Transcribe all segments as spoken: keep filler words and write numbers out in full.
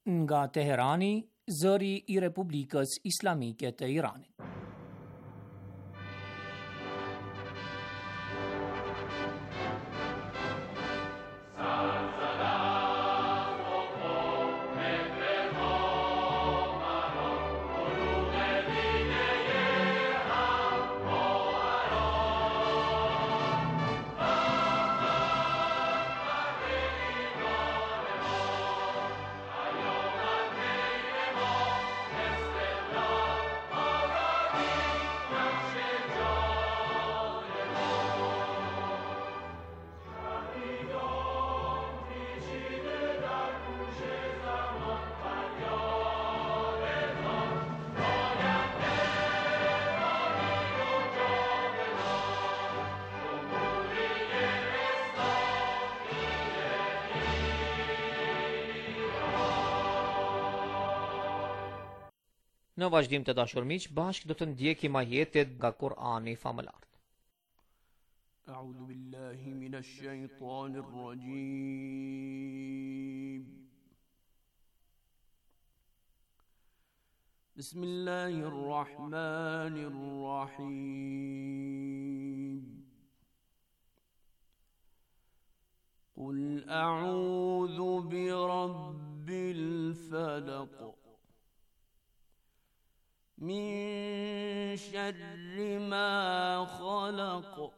Nga Teherani, zëri I Republikës Islamike të Iranit. Në vazhdim të dashur miq, bashkë do të ndjekim ajetet nga Kur'ani famëlar. A'udhu billahi minash shaitanir rajim. Bismillahir rahmanir rahim. Qul a'udhu bi rabbil falaq. من شر ما خلق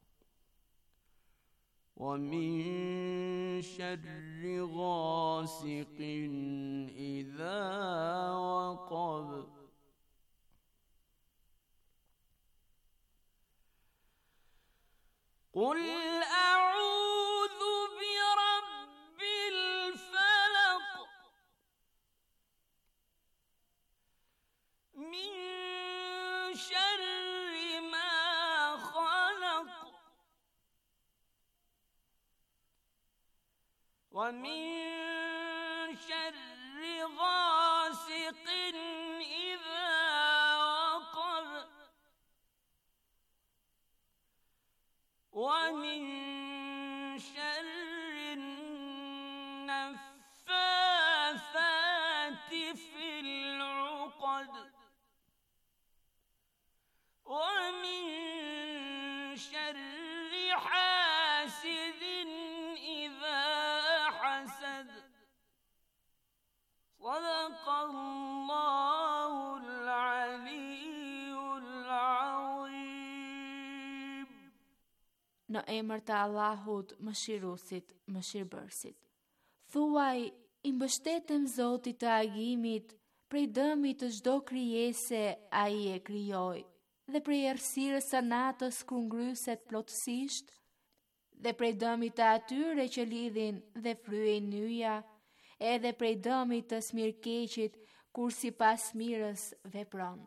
ومن شر غاسق إذا وقب قل أعوذ برب الفلق من شر ما خلق ومن شر غاسق إذا وقب ومن شر النفاثات في العقد ومن شر حاسد إذا حسد صدق الله العلي العظيم. Në emër të Allahut, Mëshiruesit, Mëshirbërësit. Thuaj, I mbështetem Zotit të agimit, prej dëmit të çdo krijese ai e krijoi, dhe prej errësirës së natës kur ngryset plotësisht, dhe prej dëmit të atyre që lidhin dhe fryejnë nyja, edhe prej dëmit të smirkeqit kur sipas mirës vepron.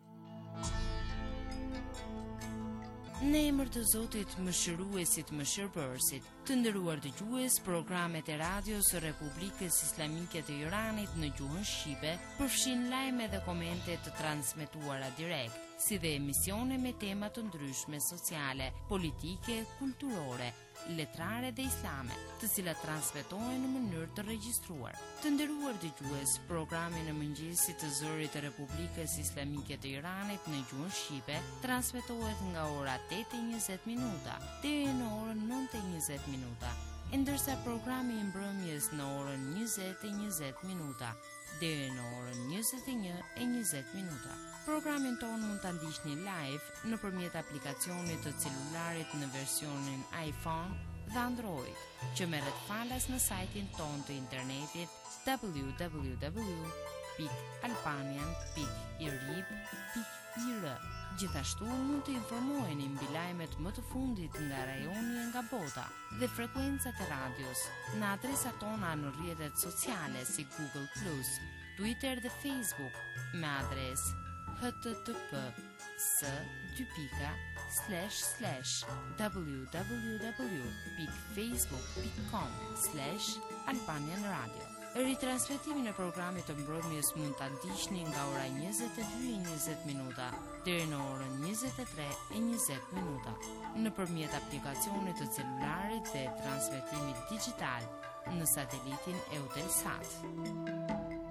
Në emër të Zotit Mëshiruesit, Mëshirbërësit, të nderuar dëgjues, programet e radios së Republikës Islamike të Iranit në gjuhën shqipe përfshin lajme dhe komente të transmetuara direkt, si dhe emisione me tema të ndryshme sociale, politike, kulturore, letrare dhe islame, të cilat transmetohen në mënyrë të regjistruar. Të nderuar dëgjues, programi në mëngjesit të zërit të Republikës Islamike të Iranit në gjuhën shqipe transmetohet nga ora tetë e njëzet minuta deri në orën nëntë e njëzet minuta, ndërsa programi I mbrëmjes në orën njëzet e njëzet minuta deri në orën njëzet e një e njëzet minuta. Programin tonë mund të ndiqni live nëpërmjet aplikacionit të celularit në versionin iPhone dhe Android, që merret falas në sajtin tonë të internetit w w w pikë albanian pikë i rib pikë i r. Gjithashtu mund të informoheni mbi lajmet më të fundit nga rajoni e nga bota dhe frekuencat e radios në adresat tona në rrjetet sociale si Google plus, Twitter dhe Facebook me adresë h t t p s dy pika slash slash w w w pikë facebook pikë com slash albanian radio. Ritransmetimin e programit të mbrëmjes mund ta ndiqni nga ora njëzet e dy e njëzet minuta deri në orën njëzet e tre e njëzet minuta nëpërmjet aplikacionit të celularit dhe transmetimit digital në satelitin Eutelsat.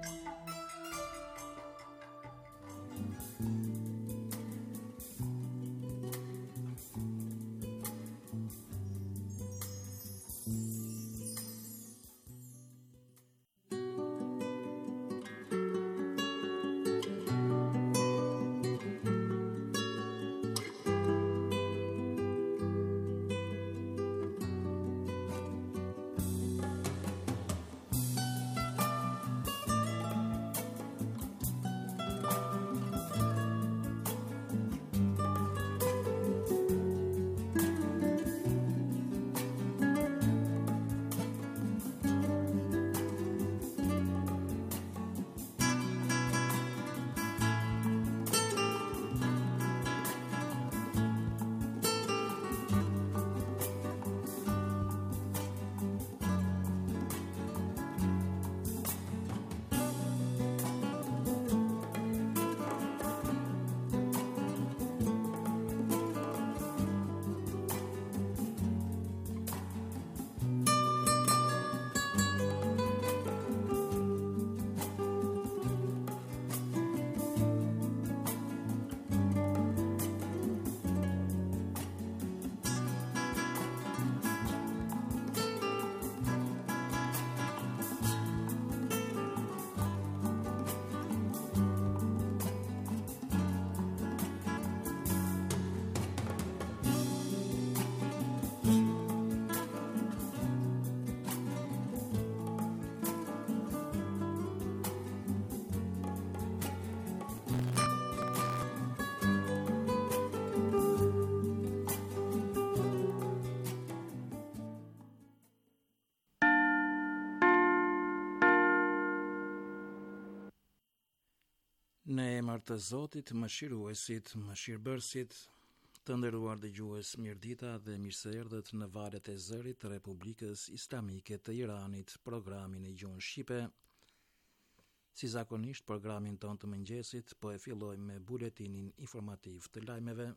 Në emër të Zotit, mëshiruesit, mëshirbërësit, të nderuar dëgjues, mirëdita dhe mirë erdhët në valët e zërit të Republikës Islamike të Iranit, programin e gjuhën shqipe. Si zakonisht, programin ton të mëngjesit po e fillojmë me buletinin informativ të lajmeve.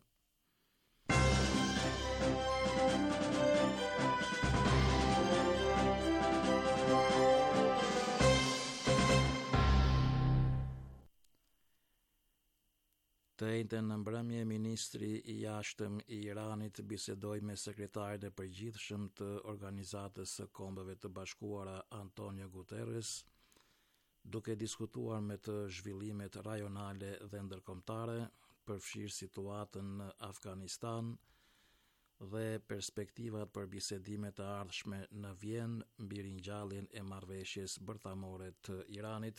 Të njëjtën në mbrëmje, ministri i jashtëm i Iranit bisedoi me sekretarin e përgjithshëm të Organizatës së Kombeve të Bashkuara Antonio Guterres, duke diskutuar me të zhvillimet rajonale dhe ndërkombëtare, përfshirë situatën në Afganistan dhe perspektivat për bisedimet e ardhshme në Vjenë mbi ringjalljen e marrëveshjes bërthamore të Iranit.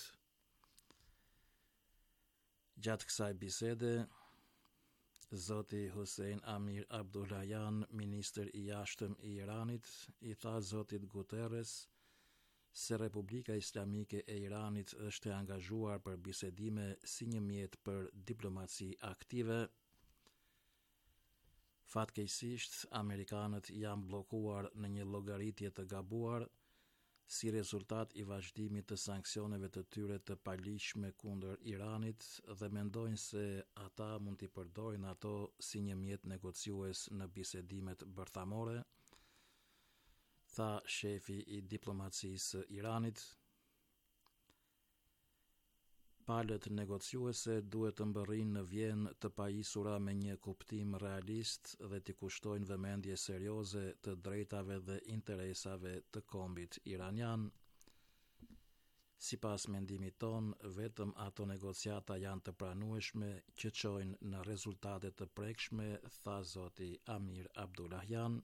Gjatë kësaj bisede, zoti Hossein Amir Abdullahian, ministër i jashtëm i Iranit, i tha zotit Guterres se Republika Islamike e Iranit është e angazhuar për bisedime si një mjet për diplomaci aktive. Fatkeqësisht, amerikanët janë bllokuar në një llogaritje të gabuar si rezultat i vazhdimit të sanksioneve të tyre të paligjshme kundër Iranit dhe mendojnë se ata mund t'i përdorin ato si një mjet negociues në bisedimet bërthamore, tha shefi i diplomacisë së Iranit. Palët negociuese duhet të mbërrinë në Vjenë të pajisura me një kuptim realist dhe t'i kushtojnë vëmendje serioze të drejtave dhe interesave të kombit iranian. Sipas mendimit ton, vetëm ato negociata janë të pranueshme që çojnë në rezultate të prekshme, tha zoti Amir Abdullahian.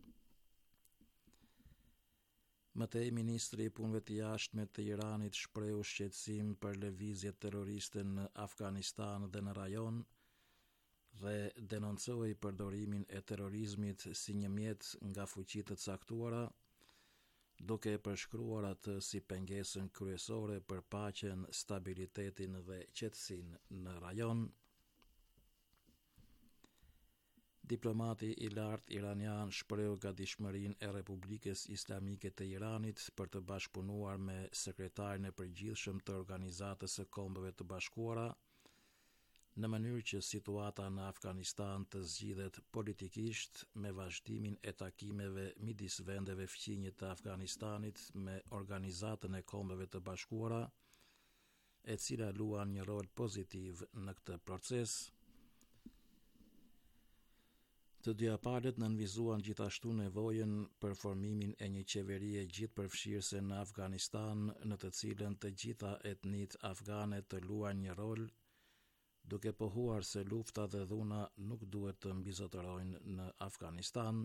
Mëtej, ministri i punëve të jashtme të Iranit shprehu shqetësim për lëvizjet terroriste në Afganistan dhe në rajon dhe denoncoi përdorimin e terrorizmit si një mjet nga fuqitë të caktuara, duke e përshkruar atë si pengesën kryesore për paqen, stabilitetin dhe qetësinë në rajon. Diplomati i lartë iranian shprehu gatishmërinë e Republikës Islamike të Iranit për të bashkëpunuar me sekretarin e përgjithshëm të Organizatës së Kombeve të Bashkuara në mënyrë që situata në Afganistan të zgjidhet politikisht me vazhdimin e takimeve midis vendeve fqinje të Afganistanit me Organizatën e Kombeve të Bashkuara, e cila luan një rol pozitiv në këtë proces. Të dyja palët nënvizuan gjithashtu nevojën për formimin e një qeverie gjithëpërfshirëse në Afganistan, në të cilën të gjitha etnitë afgane të luajnë një rol, duke pohuar se lufta dhe dhuna nuk duhet të mbizotërojnë në Afganistan.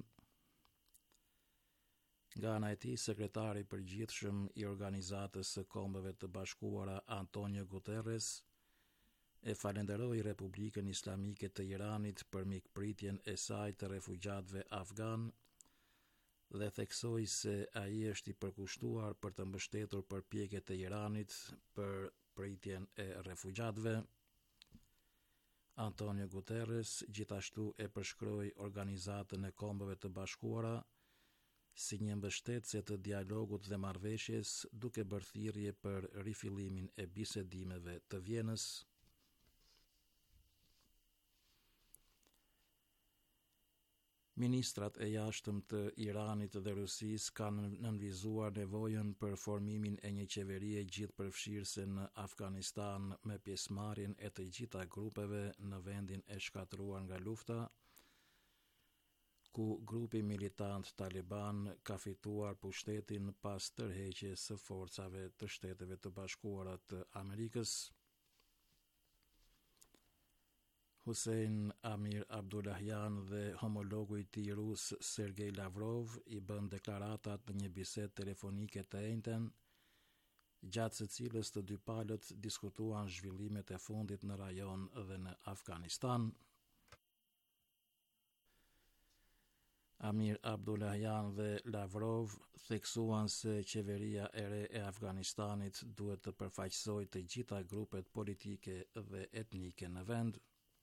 Nga ana e tij, sekretari i përgjithshëm i Organizatës së Kombeve të Bashkuara Antonio Guterres e falenderoi Republikën Islamike të Iranit për mikpritjen e saj të refugjatëve afgan dhe theksoi se ai është i përkushtuar për të mbështetur përpjekjet e Iranit për pritjen e refugjatëve. Antonio Guterres gjithashtu e përshkroi Organizatën e Kombeve të Bashkuara si një mbështetëse të dialogut dhe marrëveshjes, duke bërë thirrje për rifillimin e bisedimeve të Vjenës. Ministrat e jashtëm të Iranit dhe Rusisë kanë nënvizuar nevojën për formimin e një qeverie gjithëpërfshirëse në Afganistan me pjesëmarrjen e të gjitha grupeve në vendin e shkatëruar nga lufta, ku grupi militant Taliban ka fituar pushtetin pas tërheqjes së forcave të Shteteve të Bashkuara të Amerikës. Hossein Amir Abdullahian dhe homologu i tij rus Sergej Lavrov i bën deklaratat në një bisedë telefonike të njëjtën, gjatë së cilës të dy palët diskutuan zhvillimet e fundit në rajon dhe në Afganistan. Amir Abdullahian dhe Lavrov theksuan se qeveria e re e Afganistanit duhet të përfaqësojë të gjitha grupet politike dhe etnike në vend.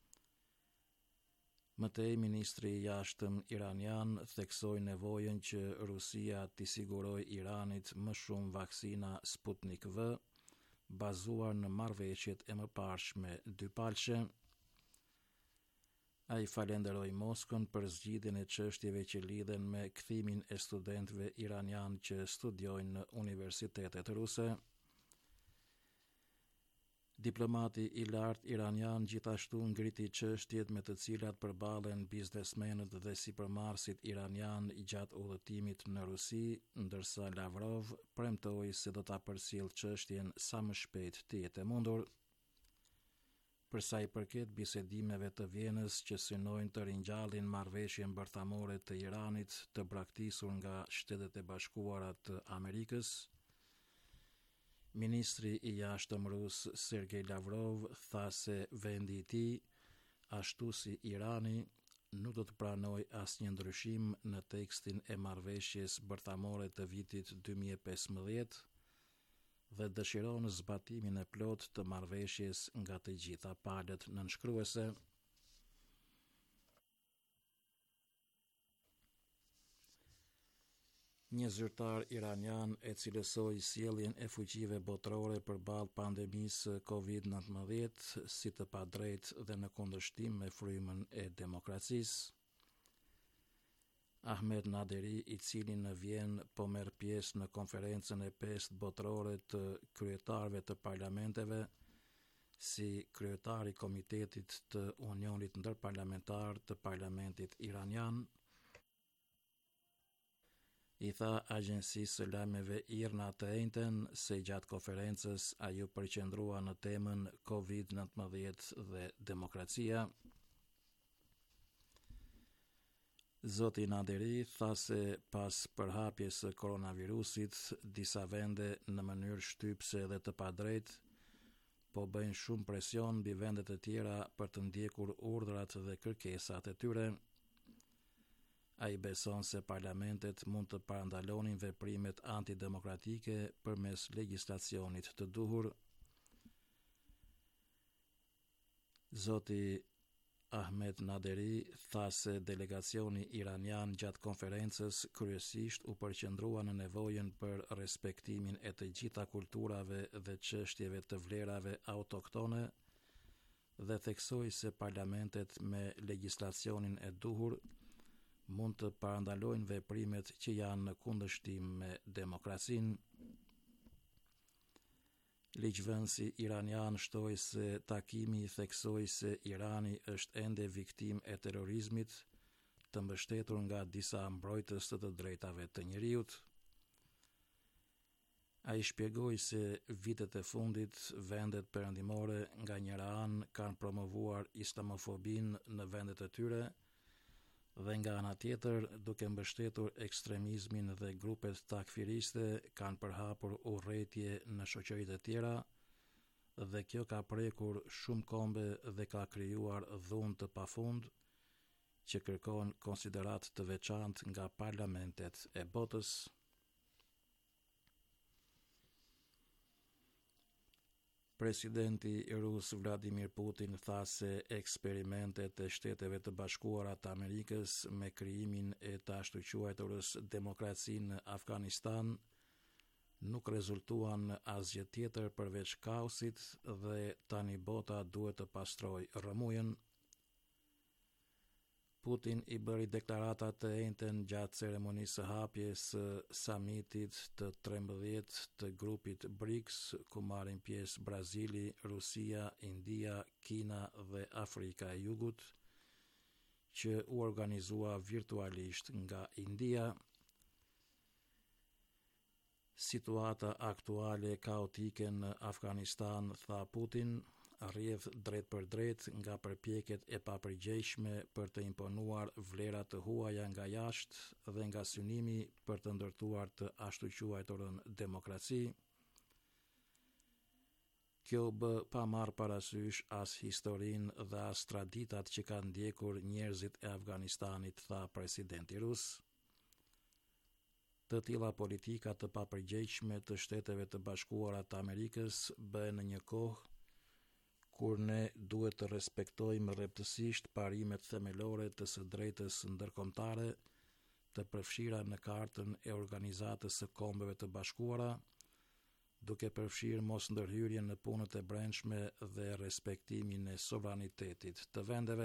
Mëtej, ministri i jashtëm iranian theksoi nevojën që Rusia t'i sigurojë Iranit më shumë vaksina Sputnik V, bazuar në marrëveshjet e mëparshme dypalqe. Ai falenderoi Moskën për zgjidhjen e çështjeve që lidhen me kthimin e studentëve iranian që studiojnë në universitetet ruse. Diplomati i lartë iranian gjithashtu ngriti çështjet me të cilat përballen biznesmenët dhe sipërmarrësit iranian gjatë udhëtimit në Rusi, ndërsa Lavrov premtoi se do ta përcjellë çështjen sa më shpejt të jetë e mundur. Për sa i përket bisedimeve të Vjenës që synojnë të ringjallin marrëveshjen bërthamore të Iranit të braktisur nga Shtetet e Bashkuara të Amerikës, ministri i jashtëm rus Sergej Lavrov tha se vendi i tij, ashtu si Irani, nuk do të pranojë asnjë ndryshim në tekstin e marrëveshjes bërthamore të vitit dy mijë e pesëmbëdhjetë dhe dëshiron zbatimin e plot të marrëveshjes nga të gjitha palët nënshkruese. Një zyrtar iranian e cilësoi sjelljen e fuqive botërore përballë pandemisë covid nëntëmbëdhjetë si të padrejtë dhe në kundërshtim me frymën e demokracisë. Ahmed Naderi, i cili në Vjenë po merr pjesë në konferencën e pestë botërore të kryetarëve të parlamenteve, si kryetari i Komitetit të Unionit Ndërparlamentar të Parlamentit Iranian, i tha agjencisë së lajmeve IRNA të njëjtën se gjatë konferencës ai u përqendrua në temën covid nëntëmbëdhjetë dhe demokracia. Zoti Naderi tha se pas përhapjes së koronavirusit, disa vende në mënyrë shtypse dhe të padrejtë po bëjnë shumë presion mbi vendet e tjera për të ndjekur urdhrat dhe kërkesat e tyre. Ai beson se parlamentet mund të parandalonin veprimet antidemokratike përmes legjislacionit të duhur. Zoti Ahmed Naderi tha se delegacioni iranian gjatë konferencës kryesisht u përqendrua në nevojën për respektimin e të gjitha kulturave dhe çështjeve të vlerave autoktone dhe theksoi se parlamentet me legjislacionin e duhur mund të parandalojnë veprimet që janë në kundërshtim me demokracinë. Ligjvënësi iranian shtoi se takimi theksoi se Irani është ende viktim e terrorizmit, të mbështetur nga disa mbrojtës të të drejtave të njerëzit. Ai shpjegoi se vitet e fundit vendet perëndimore nga njëra anë kanë promovuar islamofobinë në vendet e tyre dhe nga ana tjetër, duke mbështetur ekstremizmin dhe grupet takfiriste, kanë përhapur urrëtie në shoqëritë e tjera dhe kjo ka prekur shumë kombe dhe ka krijuar dhunë të pafund që kërkon konsiderat të veçantë nga parlamentet e botës. Presidenti rus Vladimir Putin tha se eksperimentet e Shteteve të Bashkuara të Amerikës me krijimin e të ashtu quajturës demokraci në Afganistan nuk rezultuan në asgjë tjetër përveç kaosit dhe tani bota duhet të pastrojë rrëmujën. Putin i bëri deklarata të njëjtën gjatë ceremonisë së hapjes së samitit të trembëdhjetë të grupit BRICS, ku marrin pjesë Brazili, Rusia, India, Kina dhe Afrika e Jugut, që u organizua virtualisht nga India. Situata aktuale kaotike në Afganistan, tha Putin, rrjedh drejt për drejt nga përpjekjet e papërgjegjshme për të imponuar vlera të huaja nga jashtë dhe nga synimi për të ndërtuar të ashtu quajturën demokraci. Kjo bë pa marrë parasysh as historinë dhe as traditat që kanë ndjekur njerëzit e Afganistanit, tha presidenti rus. Të tilla politika të papërgjegjshme të Shteteve të Bashkuara të Amerikës bëhen në një kohë kur ne duhet të respektojmë rreptësisht parimet themelore të së drejtës ndërkombëtare të përfshira në Kartën e Organizatës së Kombeve të Bashkuara, duke përfshirë mos ndërhyrjen në punët e brendshme dhe respektimin e sovranitetit të vendeve.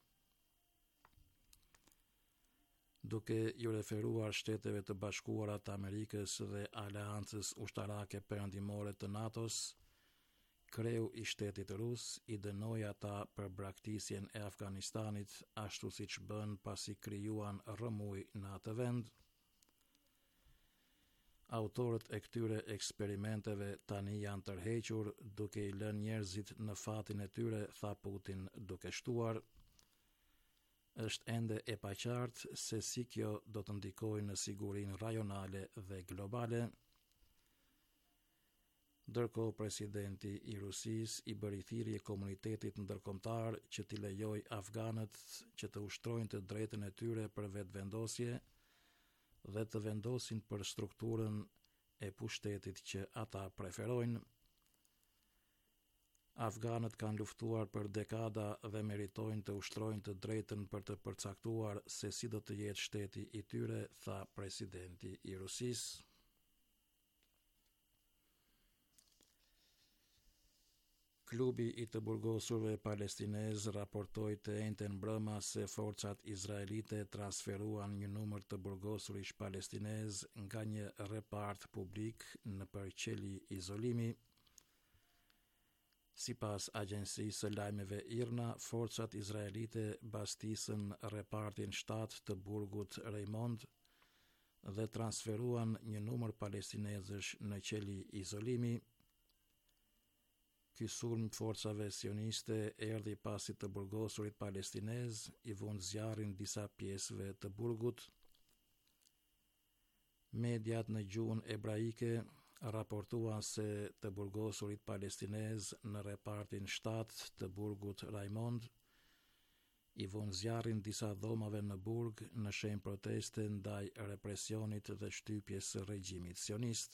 Duke ju referuar Shteteve të Bashkuara të Amerikës dhe Aleancës Ushtarake Perëndimore të NATO-s, kreu i shtetit rus i dënoi ata për braktisjen e Afganistanit, ashtu siç bën pasi krijuan rrëmuj në atë vend. Autorët e këtyre eksperimenteve tani janë tërhequr duke i lënë njerëzit në fatin e tyre, tha Putin duke shtuar. Është ende e paqartë se si kjo do të ndikojë në sigurinë rajonale dhe globale. Ndërkohë presidenti i Rusisë i bëri thirrje komunitetit ndërkombëtar që t'i lejojë afganët që të ushtrojnë të drejtën e tyre për vetëvendosje dhe të vendosin për strukturën e pushtetit që ata preferojnë. Afganët kanë luftuar për dekada dhe meritojnë të ushtrojnë të drejtën për të përcaktuar se si do të jetë shteti i tyre, tha presidenti i Rusisë. Klubi i të burgosurve palestinez raportoi të njëjtën mbrëma se forcat izraelite transferuan një numër të burgosurish palestinez nga një repart publik në përqeli izolimi. Sipas agjencisë së lajmeve I R N A, forcat izraelite bastisën repartin shtat të burgut Reimond dhe transferuan një numër palestinezësh në qeli izolimi. Ky sulm forcave sioniste erdhi pasi të burgosurit palestinez i vunë zjarrin disa pjesëve të burgut. Mediat në gjuhën ebraike raportuan se të burgosurit palestinez në repartin shtat të burgut Raimond i vunë zjarrin disa dhomave në burg në shenjë proteste ndaj represionit dhe shtypjes së regjimit sionist.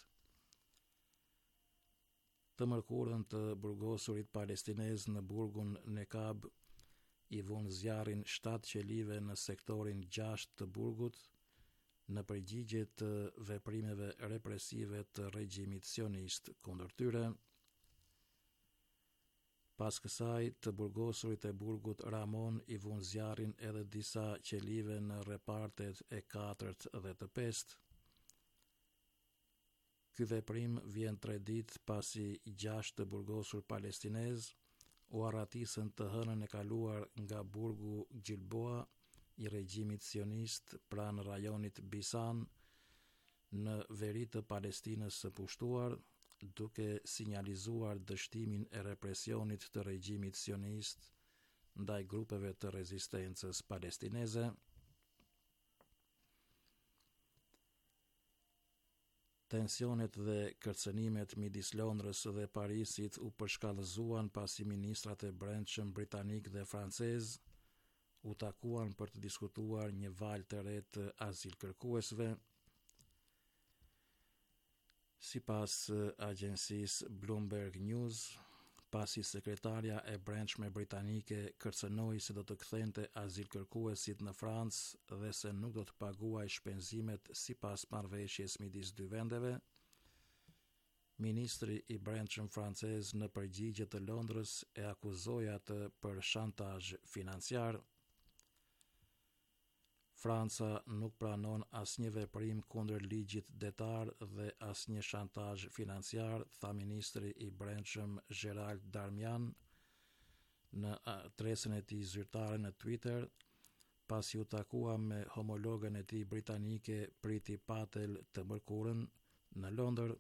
Të mërkurën të burgosurit palestinez në burgun Nekab i vunë zjarrin shtatë qelive në sektorin gjashtë të burgut në përgjigje të veprimeve represive të regjimit sionist kundër tyre. Pas kësaj, të burgosurit e burgut Ramon i vunë zjarrin edhe disa qelive në repartet e katërt dhe të pestë. Ky veprim vjen tre ditë pasi gjashtë të burgosur palestinez u arratisën të hënën e kaluar nga burgu Gjilboa i regjimit sionist pranë rajonit Bisan në veri të Palestinës së pushtuar, duke sinjalizuar dështimin e represionit të regjimit sionist ndaj grupeve të rezistencës palestineze. Tensionet dhe kërcënimet midis Londrës dhe Parisit u përshkallëzuan pasi ministrat e brendshëm britanik dhe francez u takuan për të diskutuar një valë të re të azilkërkuesve. Sipas agjencisë Bloomberg News, pasi sekretarja e brendshme britanike kërcënoi se do të kthente azilkërkuesit në Francë dhe se nuk do të paguajë shpenzimet sipas marrëveshjes midis dy vendeve, ministri i brendshëm francez në përgjigje të Londrës e akuzoi atë për shantazh financiar. Franca nuk pranon asnjë veprim kundër ligjit detar dhe asnjë shantazh financiar, tha ministri i brendshëm Gérald Darmanin në adresën e tij zyrtare në Twitter, pasi u takua me homologën e tij britanike Priti Patel të mërkurën në Londër.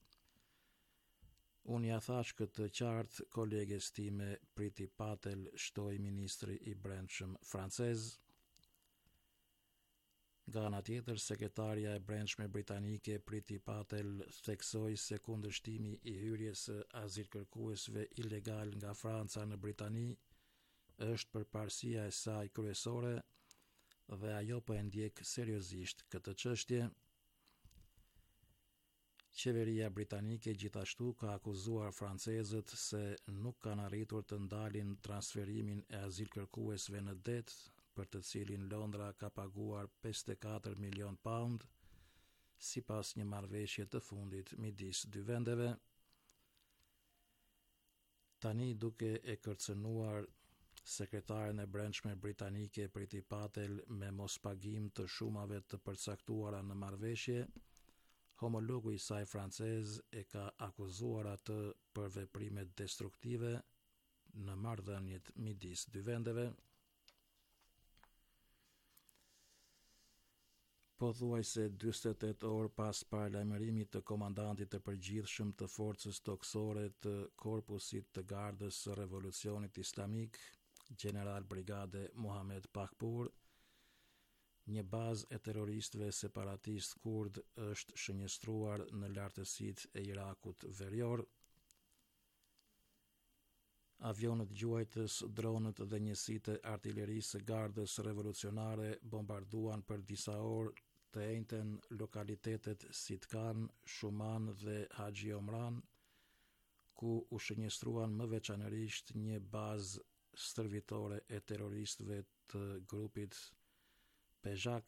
Unë ja thash këtë qartë koleges time Priti Patel, shtoi ministri i brendshëm francez. Nga ana tjetër, sekretaria e brendshme britanike Priti Patel theksoi se kundërshtimi i hyrjes së azilkërkuesve ilegal nga Franca në Britani është përparësia e saj kryesore dhe ajo po e ndjek seriozisht këtë çështje. Qeveria britanike gjithashtu ka akuzuar francezët se nuk kanë arritur të ndalin transferimin e azilkërkuesve në det, për të cilin Londra ka paguar pesëdhjetë e katër milion pound, sipas një marrëveshje të fundit midis dy vendeve. Tani, duke e kërcënuar sekretaren e brendshme britanike Priti Patel me mospagim të shumave të përcaktuara në marrëveshje, homologu i saj francez e ka akuzuar atë për veprime destruktive në marrëdhëniet midis dy vendeve. Pothuajse dyzet e tetë orë pas paralajmërimit të komandantit të përgjithshëm të forcës toksore të korpusit të gardës së revolucionit islamik, general brigade Mohamed Pakpur, një bazë e terroristëve separatist kurd është shënjestruar në lartësitë e Irakut verior. Avionët gjuajtës, dronët dhe njësitë e artillerisë së gardës revolucionare bombarduan për disa orë të njëjtën lokalitetet Sitkan, Shuman dhe Haxhi Omran, ku u shënjestruan më veçanërisht një bazë stërvitore e terroristëve të grupit Pejak.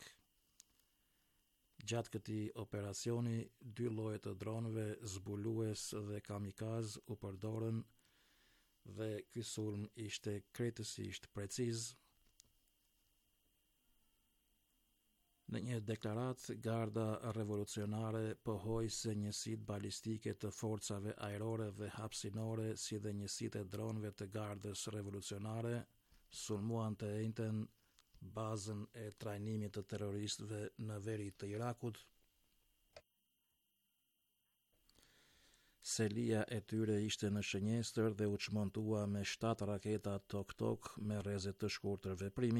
Gjatë këtij operacioni, dy lloje të dronëve zbulues dhe kamikaz u përdorën dhe ky sulm ishte krejtësisht preciz. Në një deklaratë, Garda Revolucionare pohoi se njësitë balistike të forcave ajrore dhe hapësinore, si dhe njësitë e dronëve të Gardës Revolucionare, sulmuan të njëjtën bazën e trajnimit të terroristëve në veri të Irakut. Selia e tyre ishte në shënjestër dhe u çmontua me shtatë raketa Tok-Tok me rreze të shkurtër veprimi.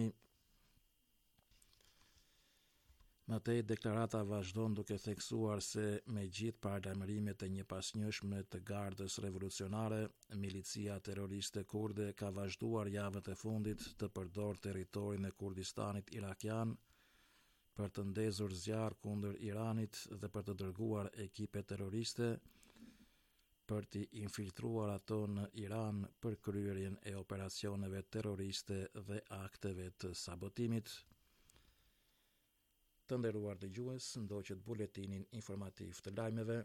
Mëtej, deklarata vazhdon duke theksuar se me gjithë paralajmërimet e njëpasnjëshme të Gardës Revolucionare, milicia terroriste kurde ka vazhduar javët e fundit të përdor territorin e Kurdistanit irakian për të ndezur zjarr kundër Iranit dhe për të dërguar ekipe terroriste për t'i infiltruar ato në Iran për kryerjen e operacioneve terroriste dhe akteve të sabotimit. Të nderuar dëgjues, ndoqët buletinin informativ të lajmeve.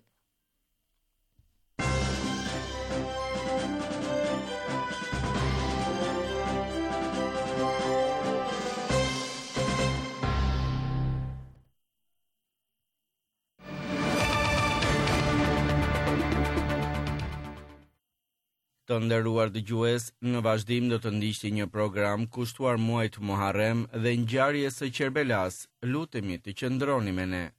Të nderuar dëgjues, në vazhdim do të ndiqni një program kushtuar muajit Muharrem dhe ngjarjes së Kerbelas. Lutemi të qëndroni me ne.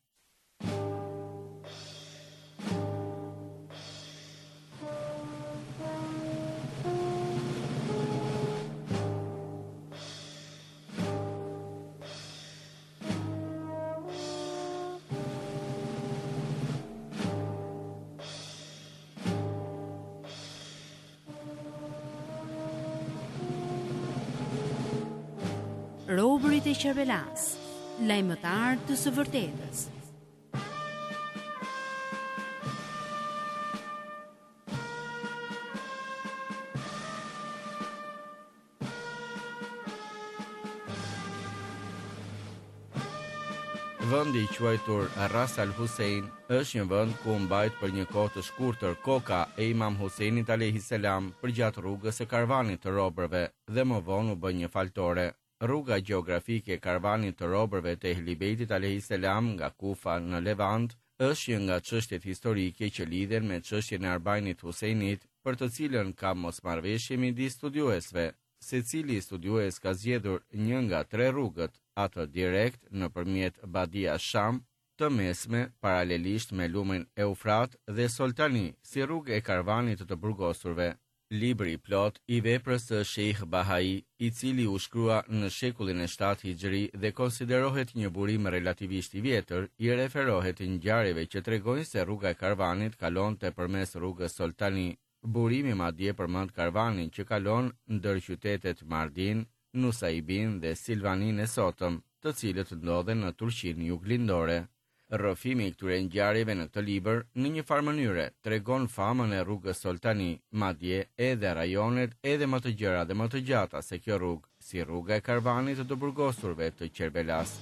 Robërit e Kerbelas, lajmëtar të së vërtetës. Vendi i quajtur Ras Al Hussein është një vend ku mbajt për një kohë të shkurtër koka e Imam Huseinit alayhis salam përgjatë rrugës së karvanit të robërve dhe më vonë u bë një faltore. Rruga gjeografike e karvanit të robërve të Ehli Bejtit alayhis salam nga Kufa në Levant është një nga çështjet historike që lidhen me çështjen e Arbajnit Huseinit, për të cilën ka mosmarrëveshje midis studiuesve. Secili studiues ka zgjedhur një nga tre rrugët, atë direkt nëpërmjet Badia Sham, të mesme paralelisht me lumin Eufrat dhe Soltani, si rrugë e karvanit të burgosurve. libri plot i veprës së Sheikh Bahai, i cili u shkrua në shekullin e shtatë hijri dhe konsiderohet një burim relativisht i vjetër, i referohet ngjarjeve që tregojnë se rruga e karvanit kalonte përmes rrugës Soltani. Burimi madje përmend karvanin që kalon ndër qytetet Mardin, Nusaibin dhe Silvanin e sotëm, të cilët ndodhen në Turqinë juglindore. Rrëfimi i këtyre ngjarjeve në këtë libër në një farë mënyre tregon famën e rrugës Soltani, madje edhe rajonet edhe më të gjëra dhe më të gjata se kjo rrugë, si rruga e karvanit të burgosurve të Qerbelas.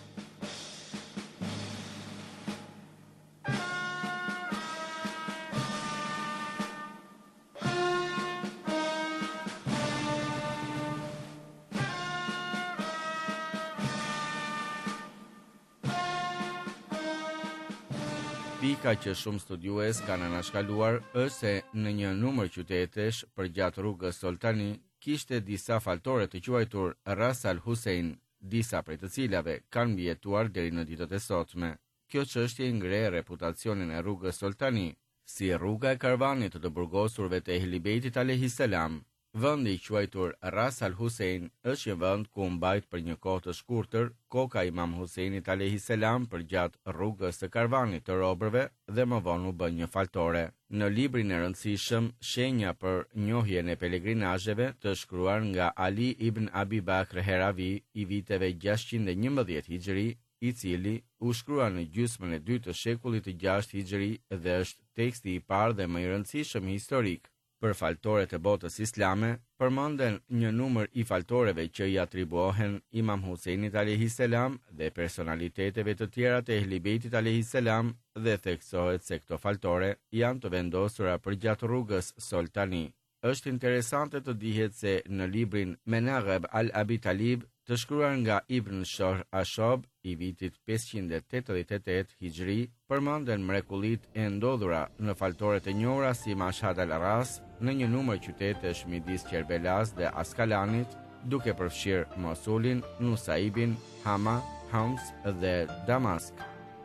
Pika që shumë studiues kanë anashkaluar është se në një numër qytetesh përgjatë rrugës Soltani kishte disa faltore të quajtur Ras Al Hussein, disa prej të cilave kanë mbijetuar deri në ditët e sotme. Kjo çështje ngre reputacionin e rrugës Soltani si rruga e karvanit të burgosurve të Ehli Bejtit alayhis salam. Vendi i quajtur Ras Al Hussein është një vend ku mbajt për një kohë të shkurtër koka e Imam Huseinit alayhis salam përgjatë rrugës së karvanit të robërve dhe më vonë u bë një faltore. Në librin e rëndësishëm Shenja për njohjen e pelegrinazheve të shkruar nga Ali ibn Abi Bakr Heravi i viteve gjashtëqind e njëmbëdhjetë hijri, i cili u shkrua në gjysmën e dytë të shekullit të gjashtë hijri dhe është teksti i parë dhe më i rëndësishëm historik. Për faltoret e botës islame, përmenden një numër i faltoreve që i atribuohen Imam Huseinit alayhis salam dhe personaliteteve të tjera të Ehli Bejtit alayhis salam dhe theksohet se këto faltore janë të vendosura përgjatë rrugës Soltani. Është interesante të dihet se në librin Menaqib al-Abi Talib të shkruar nga Ibn Shohr Ashab i vitit pesëqind e tetëdhjetë e tetë hijri, përmenden mrekullitë e ndodhura në faltoret e njohura si Mashhad al-Ras në një numër qytetesh midis Qerbelas dhe Askalanit, duke përfshirë Mosulin, Nusaibin, Hama, Homs dhe Damask.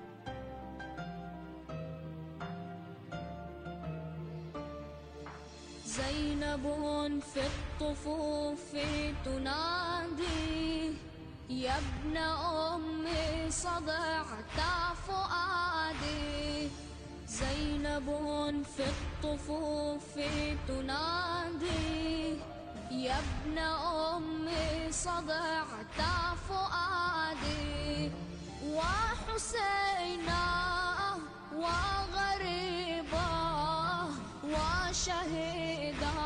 زينب في الطفوف تنادي يا ابن أمي صدعت فؤادي زينب في الطفوف تنادي يا ابن أمي صدعت فؤادي وحسينا وغريبا وشهيدا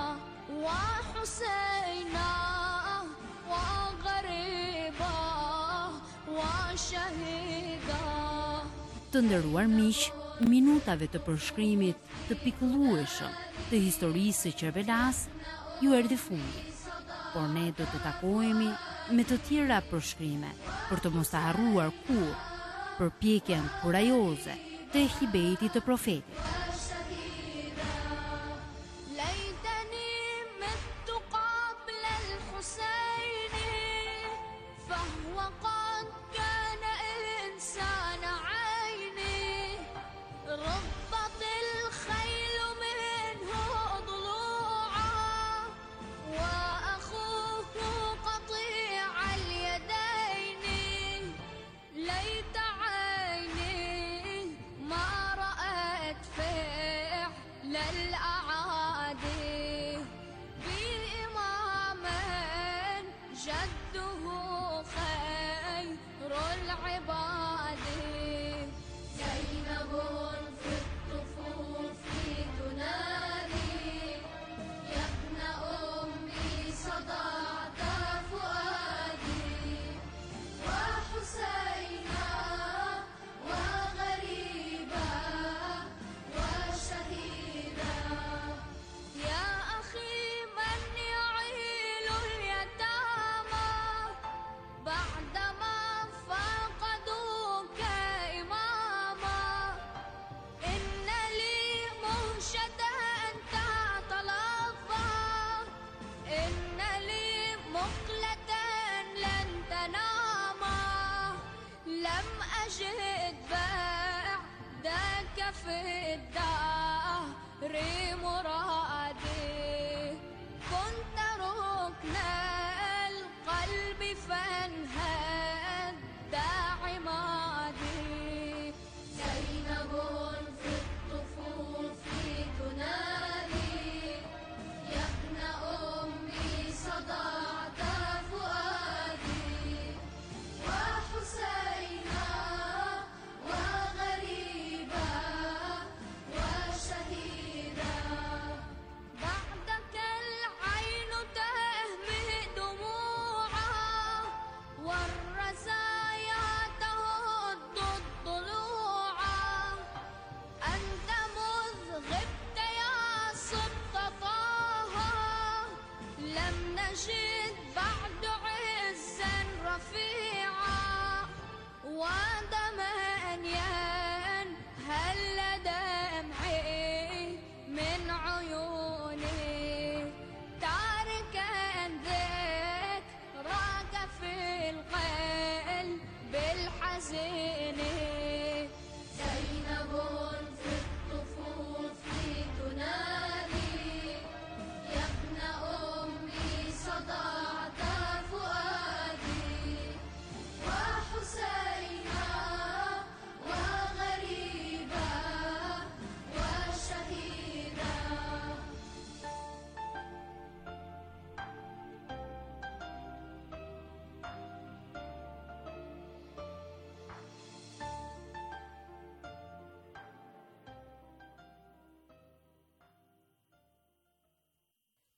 وحسينا وغريبا وشهيدا. Të nderuar miq, minutave të përshkrimit të pikëllueshëm të historisë së Qerbelas ju erdhi fundi. Por ne do të takohemi me të tjera përshkrime për të mos të harruar kur përpjekjen kurajoze të Ehli Bejtit të Profetit.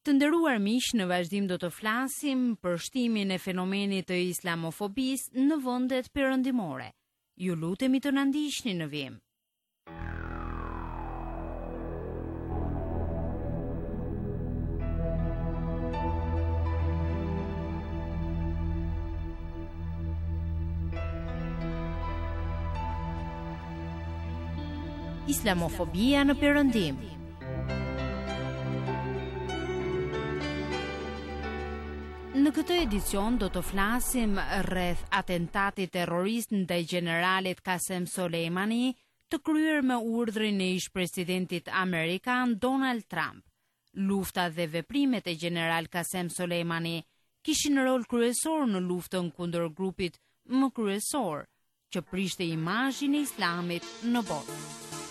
Të nderuar miq, në vazhdim do të flasim për shtimin e fenomenit të islamofobisë në vendet perëndimore. Ju lutemi të na ndiqni në vijim. Islamofobia në perëndim. Në këtë edicion do të flasim rreth atentatit terrorist ndaj generalit Qasem Soleimani, të kryer me urdhrin e ish-presidentit amerikan Donald Trump. Lufta dhe veprimet e general Qasem Soleimani kishin rol kryesor në luftën kundër grupit më kryesor, që prishte imazhin e Islamit në botë.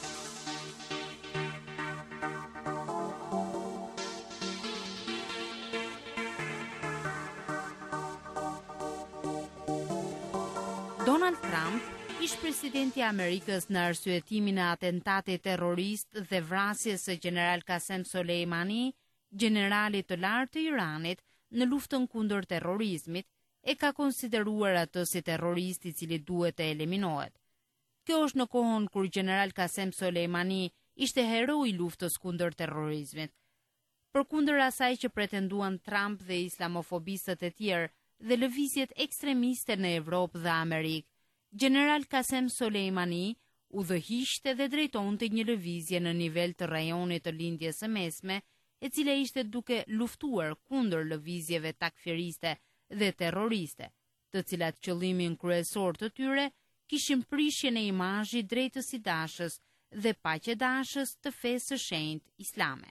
Donald Trump, ish-presidenti i Amerikës në arsyetimin e atentatit terrorist dhe vrasjes së general Qasem Soleimani, generalit të lartë të Iranit në luftën kundër terrorizmit, e ka konsideruar atë si terrorist i cili duhet të eliminohet. Kjo është në kohën kur general Qasem Soleimani ishte hero i luftës kundër terrorizmit. Përkundër asaj që pretenduan Trump dhe islamofobistët e tjerë dhe lëvizjet ekstremiste në Evropë dhe Amerikë, general Qasem Soleimani udhëhiqte dhe drejtonte një lëvizje në nivel të rajonit të lindjes së mesme, e cila ishte duke luftuar kundër lëvizjeve takfiriste dhe terroriste, të cilat qëllimin kryesor të tyre kishin prishjen e imazhit drejtës së dashës dhe paqedashës të fesë së shenjtë islame.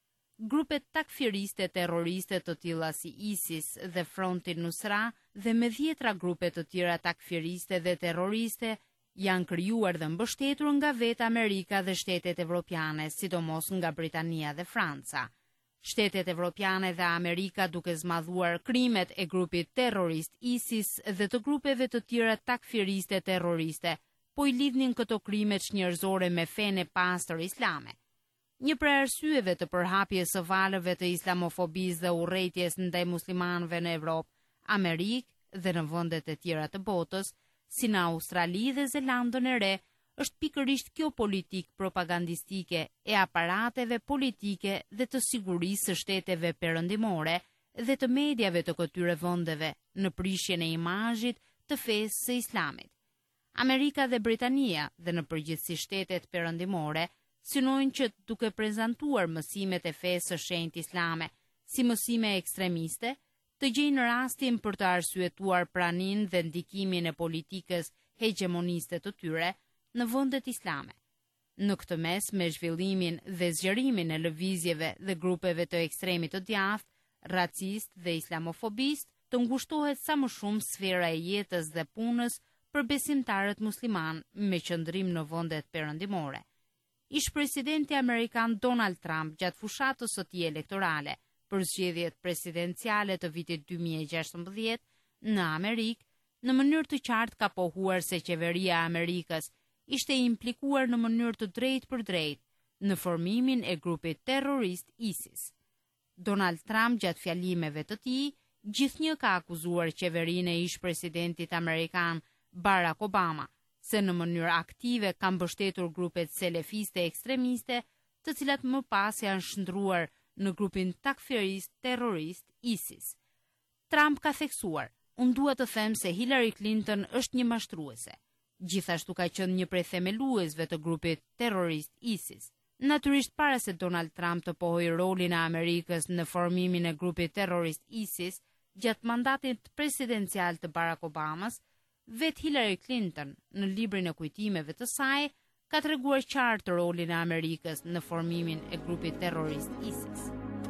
Grupet takfiriste terroriste të tilla si ISIS dhe Fronti Nusra dhe me dhjetra grupe të tjera takfiriste dhe terroriste janë krijuar dhe mbështetur nga vetë Amerika dhe shtetet evropiane, sidomos nga Britania dhe Franca. Shtetet evropiane dhe Amerika duke zmadhuar krimet e grupit terrorist ISIS dhe të grupeve të tjera takfiriste terroriste, po i lidhnin këto krime njerëzore me fenë e pastër islame. Një prej arsyeve të përhapjes së valëve të islamofobisë dhe urrëties ndaj muslimanëve në Evropë, Amerikë dhe në vendet e tjera të botës, si në Australi dhe Zelandën e Re, është pikërisht kjo politikë propagandistike e aparateve politike dhe të sigurisë së shteteve perëndimore dhe të mediave të këtyre vendeve në prishjen e imazhit të fesë së Islamit. Amerika dhe Britania dhe në përgjithësi shtetet perëndimore synojnë që duke prezantuar mësimet e fesë së shenjtë islame si mësime ekstremiste, të gjejnë rastin për të arsyetuar praninë dhe ndikimin e politikës hegemoniste të tyre në vendet islame. Në këtë mes, me zhvillimin dhe zgjerimin e lëvizjeve dhe grupeve të ekstremit të djathtë, racist dhe islamofobist, të ngushtohet sa më shumë sfera e jetës dhe punës për besimtarët musliman me qëndrim në vendet perëndimore. Ish-presidenti amerikan Donald Trump gjatë fushatës së tij elektorale për zgjedhjet presidenciale të vitit dy mijë e gjashtëmbëdhjetë në Amerikë, në mënyrë të qartë ka pohuar se qeveria e Amerikës ishte implikuar në mënyrë të drejtë për drejtë në formimin e grupit terrorist ISIS. Donald Trump gjatë fjalimeve të tij gjithnjë ka akuzuar qeverinë e ish-presidentit amerikan Barack Obama se në mënyrë aktive kanë mbështetur grupet selefiste ekstremiste, të cilat më pas janë shndruar në grupin takfirist terrorist ISIS. Trump ka theksuar: "Unë dua të them se Hillary Clinton është një mashtruese." Gjithashtu ka qenë një prej themeluesve të grupit terrorist ISIS. Natyrisht, para se Donald Trump të pohojë rolin e Amerikës në formimin e grupit terrorist ISIS gjatë mandatit presidencial të Barack Obamas, vetë Hillary Clinton, në librin e kujtimeve të saj, ka treguar qartë rolin e Amerikës në formimin e grupit terrorist ISIS.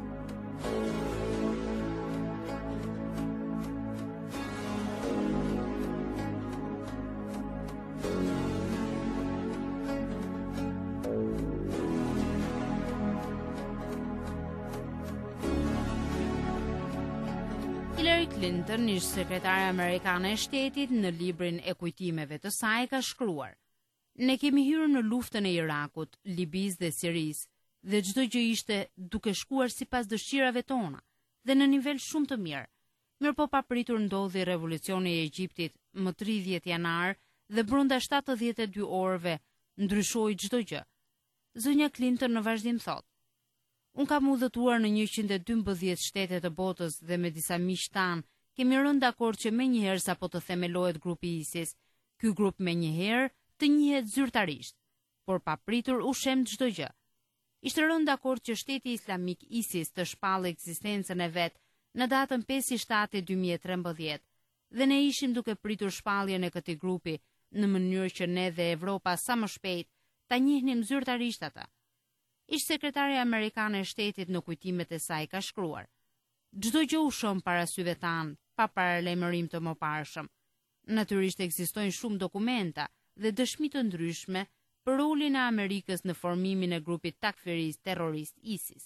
Hillary Clinton, ish sekretare amerikane e shtetit, në librin e kujtimeve të saj ka shkruar: "Ne kemi hyrë në luftën e Irakut, Libis dhe Siris dhe çdo gjë ishte duke shkuar sipas dëshirave tona dhe në nivel shumë të mirë. Mirë po papritur ndodhi revolucioni i Egjiptit më tridhjetë janar dhe brenda shtatëdhjetë e dy orëve ndryshoi çdo gjë. Zonja Clinton në vazhdim thot: Unë kam udhëtuar në njëqind e dymbëdhjetë shtete të botës dhe me disa miq tan kemi rënë dakord që menjëherë sapo të themelohet grupi ISIS, ky grup menjëherë të njihet zyrtarisht, por papritur u shem çdo gjë. Ishte rënë dakord që shteti islamik ISIS të shpallë ekzistencën e vet në datën pesë shtator dy mijë e trembëdhjetë dhe ne ishim duke pritur shpalljen e këtij grupi në mënyrë që ne dhe Evropa sa më shpejt ta njihnim zyrtarisht ata. Ish sekretari amerikan e shtetit në kujtimet e saj ka shkruar: Çdo gjë u shon para syve tan, pa paralajmërim të mëparshëm. Natyrisht ekzistojnë shumë dokumenta dhe dëshmi të ndryshme për rolin e Amerikës në formimin e grupit takfirist terrorist ISIS.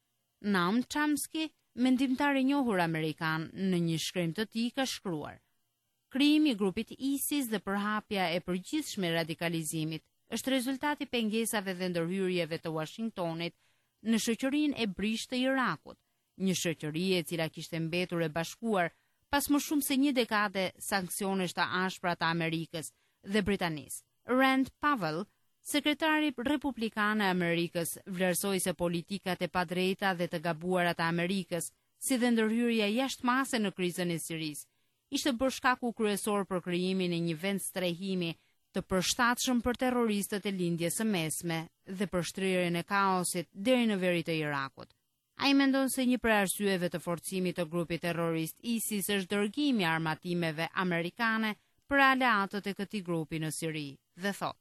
Noam Chomsky, mendimtar i njohur amerikan, në një shkrim të tij ka shkruar: Krijimi i grupit ISIS dhe përhapja e përgjithshme e radikalizimit është rezultati pengesave dhe ndërhyrjeve të Washingtonit në shoqërinë e brisht të Irakut, një shoqëri e cila kishte mbetur e bashkuar pas më shumë se një dekade sanksionesh të ashpra të Amerikës dhe Britanisë. Rand Pavel, sekretari republikan e Amerikës, vlerësoi se politikat e padrejta dhe të gabuara të Amerikës, si dhe ndërhyrja jashtëmase në krizën e Sirisë, ishte bërë shkaku kryesor për krijimin e një vend strehimi të përshtatshëm për terroristët e lindjes së mesme dhe për shtrirjen e kaosit deri në veri të Irakut. Ai mendon se një prej arsyeve të forcimit të grupit terrorist ISIS është dërgimi i armatimeve amerikane për aleatët e këtij grupi në Siri dhe thot: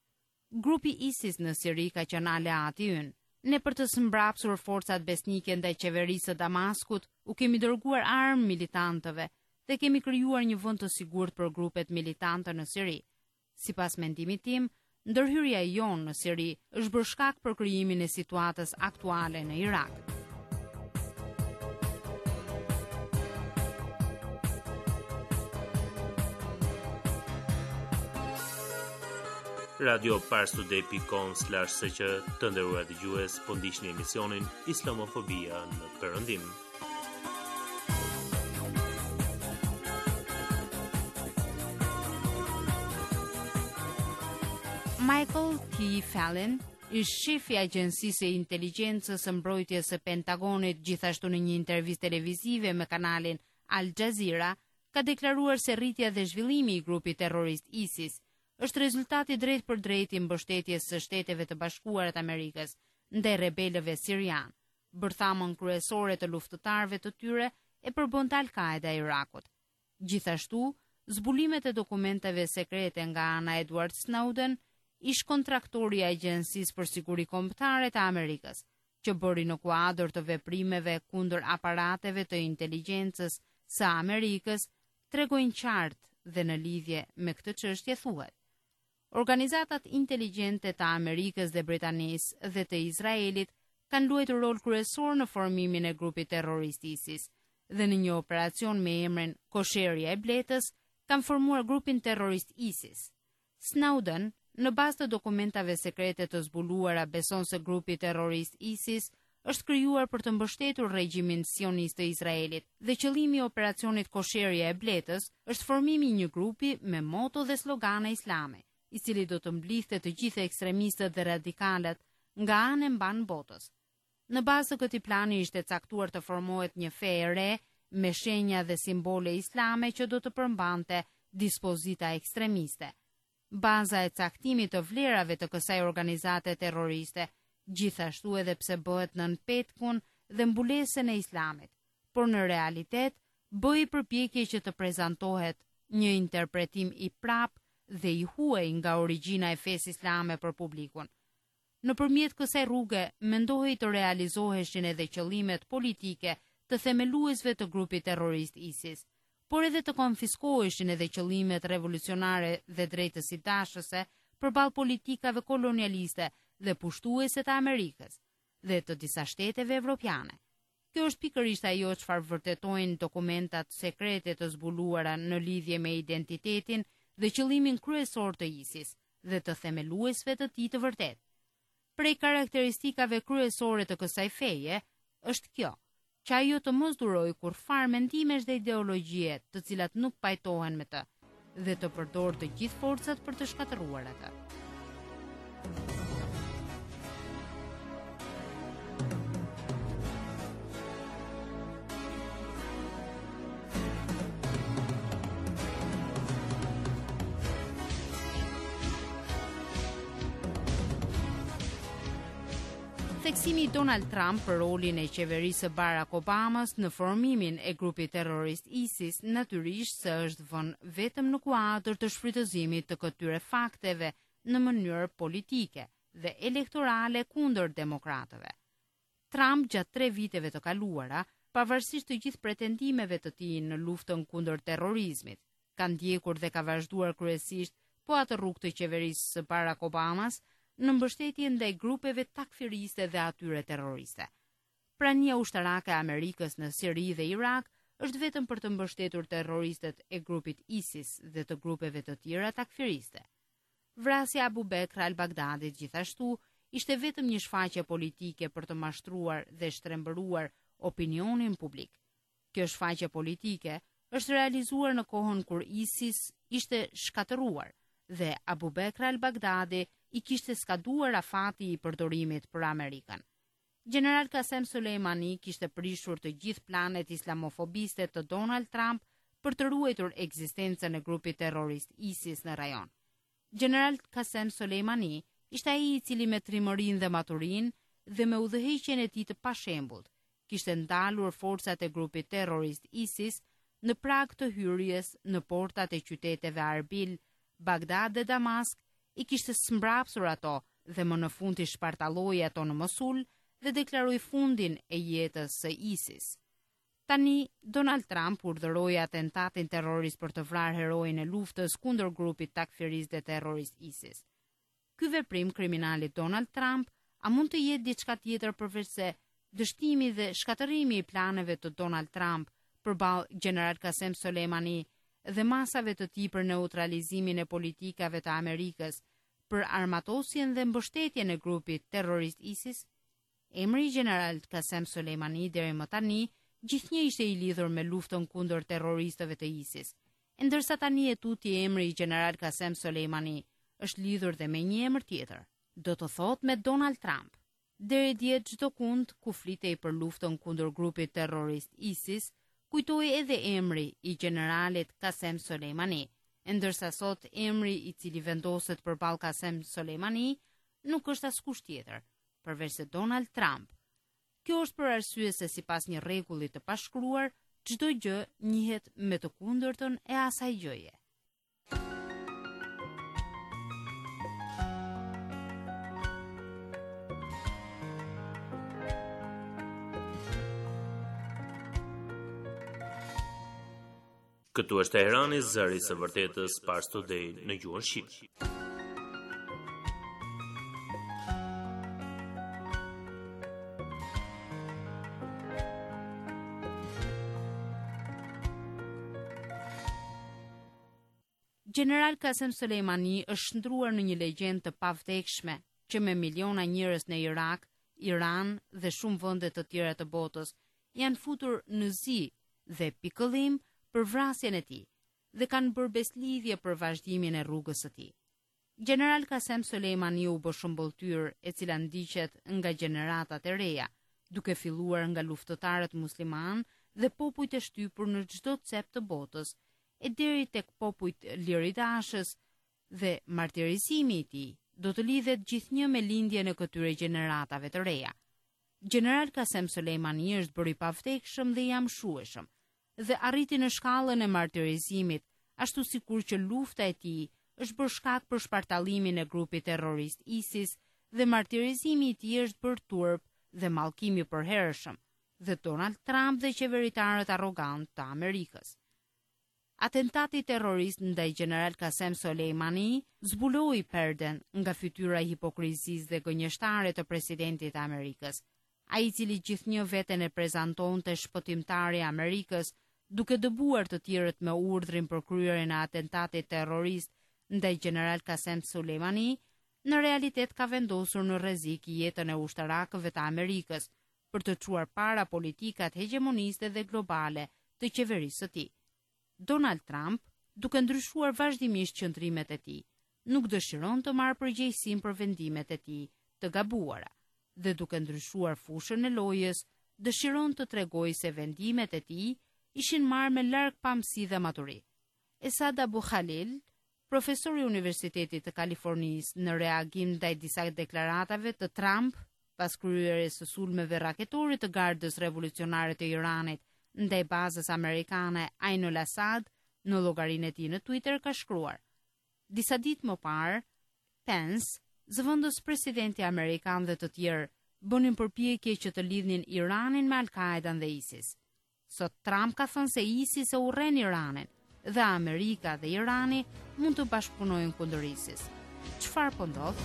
Grupi ISIS në Siri ka qenë aleati ynë. Ne për të sëmbrapsur forcat besnike ndaj qeverisë së Damaskut u kemi dërguar armë militantëve dhe kemi krijuar një vend të sigurt për grupet militante në Siri. Sipas mendimit tim, ndërhyrja jonë në Siri është bërë shkak për krijimin e situatës aktuale në Irak. Radio Parstoday dot com slash s q të nderuar dëgjues, po ndiqni emisionin Islamofobia në Perëndim. Michael T. Fallon, ish shefi i Agjencisë së Inteligjencës së Mbrojtjes së Pentagonit, gjithashtu në një intervistë televizive me kanalin Al Jazeera, ka deklaruar se rritja dhe zhvillimi i grupit terrorist ISIS është rezultati drejt për drejt i mbështetjes së Shteteve të Bashkuara të Amerikës ndaj rebelëve sirian, bërthamën kryesore të luftëtarëve të tyre e përbënd Al-Qaeda e Irakut. Gjithashtu, zbulimet e dokumenteve sekrete nga ana Edward Snowden, ish kontraktori i Agjencisë për Siguri Kombëtare të Amerikës, që bëri në kuadër të veprimeve kundër aparateve të inteligjencës së Amerikës, tregojnë qartë dhe në lidhje me këtë çështje thuhet: Organizatat inteligjente të Amerikës dhe Britanisë dhe të Izraelit kanë luajtur rol kryesor në formimin e grupit terrorist ISIS dhe në një operacion me emrin Kosherja e Bletës kanë formuar grupin terrorist ISIS. Snowden, në bazë të dokumentave sekrete të zbuluara, beson se grupi terrorist ISIS është krijuar për të mbështetur regjimin sionist të Izraelit dhe qëllimi i operacionit Kosherja e Bletës është formimi i një grupi me moto dhe slogane islame, i cili do të mblidhte të gjithë ekstremistët dhe radikalët nga anë e mban botës. Në bazë të këtij plani ishte caktuar të formohet një fe e re me shenja dhe simbole islame që do të përmbante dispozita ekstremiste. Baza e caktimit të vlerave të kësaj organizate terroriste, gjithashtu edhe pse bëhet nën petkun dhe mbulesën e islamit, por në realitet bëi përpjekje që të prezantohet një interpretim i prap dhe i huaj nga origjina e fesë islame për publikun. Nëpërmjet kësaj rruge mendohej të realizoheshin edhe qëllimet politike të themeluesve të grupit terrorist ISIS, por edhe të konfiskoheshin edhe qëllimet revolucionare dhe drejtësidashëse përballë politikave kolonialiste dhe pushtuese të Amerikës dhe të disa shteteve evropiane. Kjo është pikërisht ajo çfarë vërtetojnë dokumentat sekrete të zbuluara në lidhje me identitetin dhe qëllimin kryesor të ISIS dhe të themeluesve të tij të vërtet. Prej karakteristikave kryesore të kësaj feje është kjo, që ajo të mos duroj kur far mendimesh dhe ideologjie të cilat nuk pajtohen me të, dhe të përdor të gjithë forcat për të shkatëruar atë. Theksimi i Donald Trump për rolin e qeverisë së Barack Obamas në formimin e grupit terrorist ISIS natyrisht se është vënë vetëm në kuadër të shfrytëzimit të këtyre fakteve në mënyrë politike dhe elektorale kundër demokratëve. Trump gjatë tre viteve të kaluara, pavarësisht të gjithë pretendimeve të tij në luftën kundër terrorizmit, ka ndjekur dhe ka vazhduar kryesisht po atë rrugë të qeverisë së Barack Obamas në mbështetje ndaj grupeve takfiriste dhe atyre terroriste. Prania ushtarake e Amerikës në Siri dhe Irak është vetëm për të mbështetur terroristët e grupit ISIS dhe të grupeve të tjera takfiriste. Vrasja e Abu Bekr al-Baghdadit gjithashtu ishte vetëm një shfaqje politike për të mashtruar dhe shtrembëruar opinionin publik. Kjo shfaqje politike është realizuar në kohën kur ISIS ishte shkatëruar dhe Abu Bekr al-Baghdadi i kishte skaduar afati i përdorimit për Amerikën. General Qasem Soleimani kishte prishur të gjithë planet islamofobiste të Donald Trump për të ruajtur ekzistencën e grupit terrorist ISIS në rajon. General Qasem Soleimani ishte ai i cili me trimërinë dhe maturinë dhe me udhëheqjen e tij të pashembullt kishte ndalur forcat e grupit terrorist ISIS në prag të hyrjes në portat e qyteteve Arbil, Bagdad dhe Damask, i kishte smbrapsur ato dhe më në fund i shpartalloi ato në Mosul dhe deklaroi fundin e jetës së ISIS. Tani, Donald Trump urdhëroi atentatin terrorist për të vrarë heroin e luftës kundër grupit takfirist dhe terrorist ISIS. Ky veprim kriminalit Donald Trump a mund të jetë diçka tjetër përveç se dështimi dhe shkatërimi i planeve të Donald Trump përballë General Qasem Soleimani dhe masave të tij për neutralizimin e politikave të Amerikës, për armatosjen dhe mbështetjen e grupit terrorist ISIS? Emri General Qasem Soleimani deri më tani gjithnjë ishte i lidhur me luftën kundër terroristëve të ISIS, ndërsa tani e tuti emri General Qasem Soleimani është lidhur dhe me një emër tjetër, do të thotë me Donald Trump. Deri dje çdo kund ku flitej për luftën kundër grupit terrorist ISIS, kujtoi edhe emri i generalit Qasem Soleimani, ndërsa sot emri i cili vendoset përballë Qasem Soleimani nuk është askush tjetër, përveç se Donald Trump. Kjo është për arsye se sipas një rregulli të pashkruar, çdo gjë njihet me të kundërtën e asaj gjëje. Këtu është Teherani, zëri i së vërtetës, Pars Today në gjuhën shqipe. General Qasem Soleimani është shndruar në një legjendë të pavdekshme që me miliona njerëz në Irak, Iran dhe shumë vende të tjera të botës janë futur në zi dhe pikëllim për vrasjen e tij dhe kanë bërë beslidhje për vazhdimin e rrugës së tij. General Qasem Soleimani u bë shëmbulltyr e cila ndiqet nga gjeneratat e reja, duke filluar nga luftëtarët musliman dhe popujt e shtypur në çdo cep të botës, e deri tek popujt liridashës dhe martirizimi i tij do të lidhet gjithnjë me lindjen e këtyre gjeneratave të reja. General Qasem Soleimani është bërë i pavdekshëm dhe i amshueshëm dhe arriti në shkallën e martirizimit, ashtu sikur që lufta e tij është bërë shkak për shpartallimin e grupit terrorist ISIS dhe martirizimi i tij është bërë turp dhe mallkimi i përhershëm dhe Donald Trump dhe qeveritarët arrogant të Amerikës. Atentati terrorist ndaj General Qasem Soleimani zbuloi perden nga fytyra e hipokrizisë dhe gënjeshtare të presidentit të Amerikës, ai i cili gjithnjë veten e prezantonte shpëtimtari i Amerikës, duke dëbuar të tjerët me urdhrin për kryerjen e atentatit terrorist ndaj General Qasem Soleimani, në realitet ka vendosur në rrezik jetën e ushtarakëve të Amerikës për të çuar para politikat hegemoniste dhe globale të qeverisë së tij. Donald Trump, duke ndryshuar vazhdimisht qëndrimet e tij, nuk dëshiron të marrë përgjegjësinë për vendimet e tij të gabuara dhe duke ndryshuar fushën e lojës, dëshiron të tregojë se vendimet e tij ishin marrë me larg pamësi dhe maturi. Esad Abu Khalil, profesor i Universitetit të Kalifornisë, në reagim ndaj disa deklaratave të Trump pas kryerjes së sulmeve raketore të Gardës Revolucionare të Iranit ndaj bazës amerikane Ain al-Asad, në llogarinë e tij në Twitter ka shkruar: disa ditë më parë, Pence, zëvendës presidenti amerikan dhe të tjerë bënin përpjekje që të lidhnin Iranin me Al-Qaedan dhe ISIS. Sot Trump ka thënë se ISIS e urren Iranin dhe Amerika dhe Irani mund të bashkëpunojnë kundër ISIS. Çfarë po ndodh?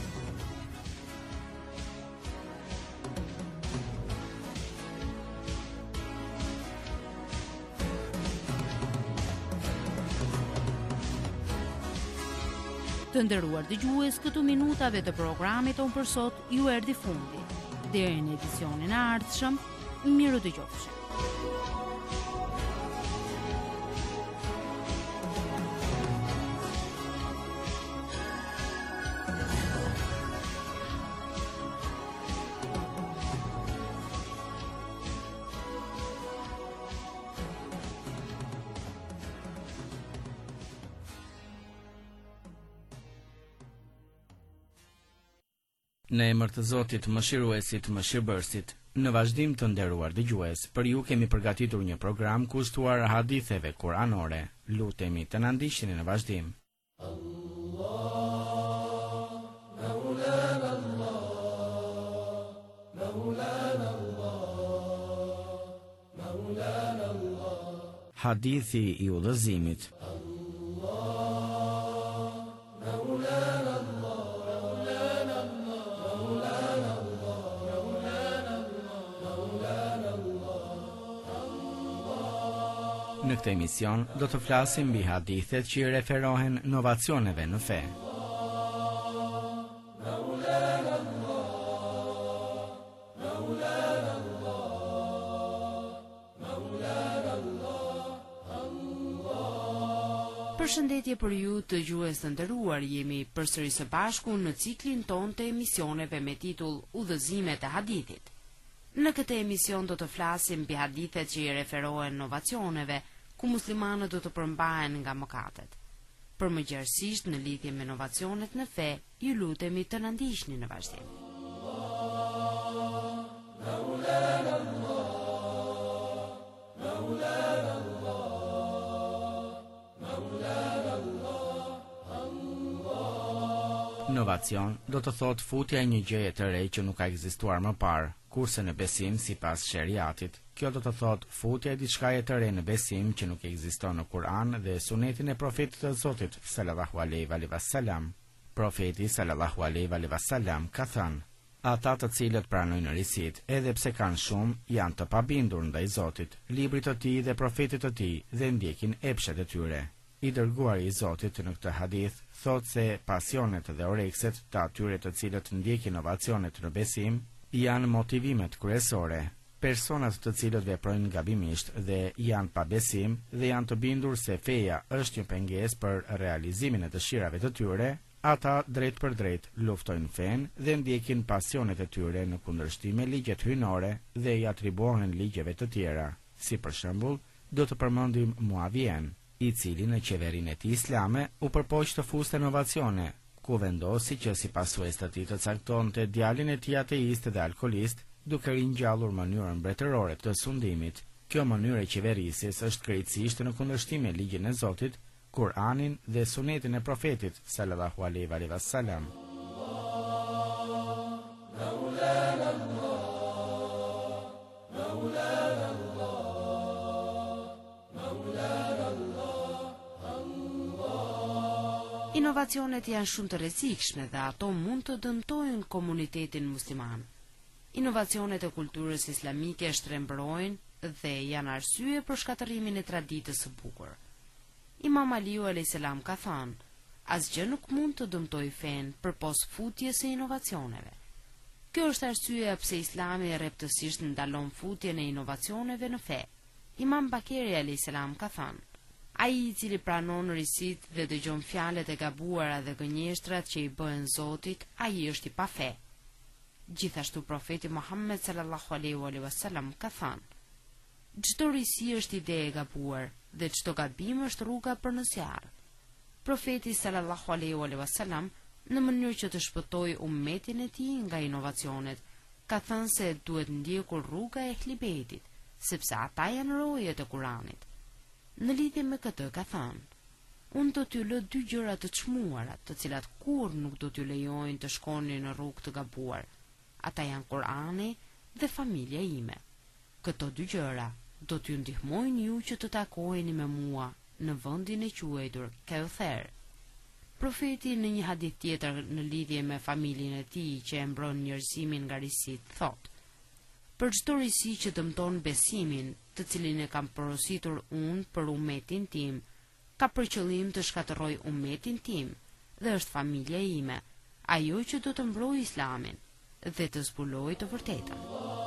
Të nderuar dëgjues, këtu minutave të programit ton për sot ju erdhi fundi. Deri në edicionin e ardhshëm, miru dëgjofshi. Në emër të Zotit Mëshiruesit, Mëshirbërësit, në vazhdim të nderuar dëgjues, për ju kemi përgatitur një program kushtuar haditheve kuranore. Lutemi të na ndiqni në vazhdim. Hadithi i udhëzimit. Në këtë emision do të flasim mbi hadithet që i referohen novacioneve në fe. Përshëndetje për ju të dëgjues të nderuar, jemi përsëri së bashku në ciklin ton të emisioneve me titull Udhëzimet e hadithit. Në këtë emision do të flasim mbi hadithet që i referohen novacioneve, ku muslimanët do të përmbahen nga mëkatet. Për më gjerësisht në lidhje me novacionet në fe, ju lutemi të na ndiqni në vazhdim. Novacion do të thotë futja e një gjëje të re që nuk ka ekzistuar më parë, kurse në besim sipas sheriatit, kjo do të thotë futja e diçkaje të re në besim që nuk ekziston në Kur'an dhe sunetin e profetit të Zotit sallallahu alaihi wasallam. Profeti sallallahu alaihi wasallam ka thënë: ata të cilët pranojnë risit, edhe pse kanë shumë, janë të pabindur ndaj Zotit, librit të tij dhe profetit të tij dhe ndjekin epshet e tyre. I dërguari i Zotit në këtë hadith thotë se pasionet dhe orekset të atyre të cilët ndjekin inovacionet në besim janë motivimet kryesore. Personat të cilët veprojnë gabimisht dhe janë pa besim dhe janë të bindur se feja është një pengesë për realizimin e dëshirave të tyre, ata drejt për drejt luftojnë fen dhe ndjekin pasionet e tyre në kundërshtim me ligjet hyjnore dhe i atribuohen ligjeve të tjera. Si për shembull, do të përmendim Muavien, i cili në qeverinë e tij islame u përpoq të fuste inovacione, ku vendosi që si pasues të tij të caktonte djalin e tij ateist dhe alkolist, duke ringjallur mënyrën mbretërore të sundimit. Kjo mënyrë e qeverisjes është krejtësisht në kundërshtim me ligjin e Zotit, Kur'anin dhe sunetin e profetit sallallahu alaihi wasallam. Inovacionet janë shumë të rrezikshme dhe ato mund të dëmtojnë komunitetin musliman. Inovacionet e kulturës islamike shtrembrojnë dhe janë arsye për shkatërimin e traditës së bukur. Imam Aliu alayhis salam ka thënë: Asgjë nuk mund të dëmtojë fen përpos futjes së inovacioneve. Kjo është arsyeja pse Islami rreptësisht ndalon futjen e inovacioneve në fe. Imam Bakeri alayhis salam ka thënë: ai i cili pranon risit dhe dëgjon fjalët e gabuara dhe gënjeshtrat që i bëhen Zotit, ai është i pa fe. Gjithashtu profeti Muhammed sallallahu alaihi wasallam ka thënë: çdo risi është ide e gabuar dhe çdo gabim është rruga për në zjarr. Profeti sallallahu alaihi wasallam, në mënyrë që të shpëtojë ummetin e tij nga inovacionet, ka thënë se duhet ndjekur rruga e Ehlibetit, sepse ata janë rojet e Kuranit. Në lidhje me këtë ka thënë: unë do t'ju lë dy gjëra të çmuara, të cilat kur nuk do t'ju lejojnë të shkoni në rrugë të gabuar. Ata janë Kurani dhe familja ime. Këto dy gjëra do t'ju ndihmojnë ju që të takoheni me mua në vendin e quajtur Kauther. Profeti në një hadith tjetër në lidhje me familjen e tij që e mbron njerëzimin nga risit, thotë: për çdo risi që dëmton besimin, të cilin e kam porositur unë për ummetin tim, ka për qëllim të shkatërroj ummetin tim dhe është familja ime, ajo që do të mbrojë Islamin dhe të zbulojë të vërtetën.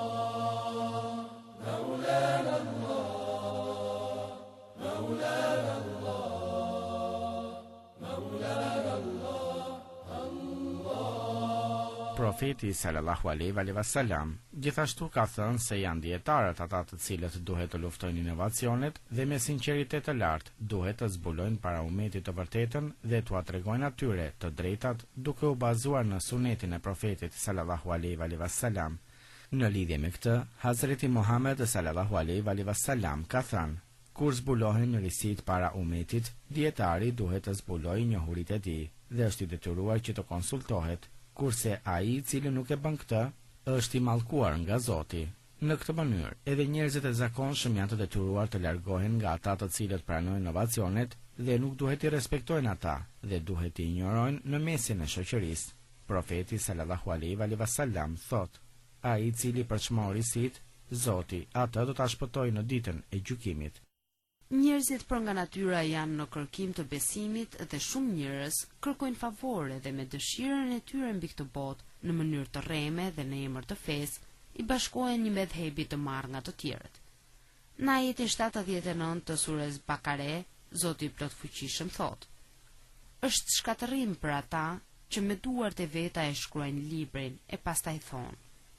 Profeti sallallahu alaihi wasallam gjithashtu ka thënë se janë dietarët ata të cilët duhet të luftojnë inovacionet dhe me sinqeritet të lartë duhet të zbulojnë para ummetit të vërtetën dhe t'u tregojnë atyre të drejtat duke u bazuar në sunetin e profetit sallallahu alaihi wasallam. Në lidhje me këtë, Hazreti Muhammed sallallahu alaihi wasallam ka thënë: kur zbulohen risit para ummetit, dietari duhet të zbulojë njohuritë e tij dhe është i detyruar që të konsultohet, kurse ai i cili nuk e bën këtë, është i mallkuar nga Zoti. Në këtë mënyrë, edhe njerëzit e zakonshëm janë të detyruar të largohen nga ata të cilët pranojnë inovacionet dhe nuk duhet i respektojnë ata dhe duhet i injorojnë në mesin e shoqërisë. Profeti sallallahu alaihi wasallam thotë: ai i cili përçmon risit, Zoti atë do ta shpëtojë në ditën e gjykimit. Njerëzit për nga natyra janë në kërkim të besimit dhe shumë njerëz kërkojnë favore dhe me dëshirën e tyre mbi këtë botë në mënyrë të rreme dhe në emër të fesë i bashkohen një medhebi të marrë nga të tjerët. Në ajetin shtatëdhjetë e nëntë të surës Bakare, Zoti i plot fuqishëm thotë: është shkatërrim për ata që me duart e veta e shkruajnë librin e pastaj thonë: